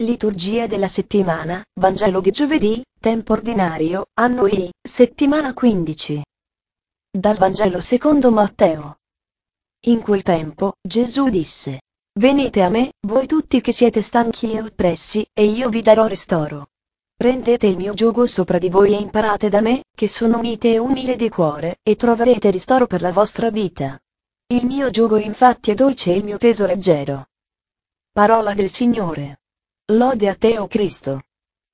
Liturgia della settimana, Vangelo di giovedì, tempo ordinario, anno I, settimana 15. Dal Vangelo secondo Matteo. In quel tempo, Gesù disse: Venite a me, voi tutti che siete stanchi e oppressi, e io vi darò ristoro. Prendete il mio giogo sopra di voi e imparate da me, che sono mite e umile di cuore, e troverete ristoro per la vostra vita. Il mio giogo infatti è dolce e il mio peso leggero. Parola del Signore. Lode a te, o Cristo.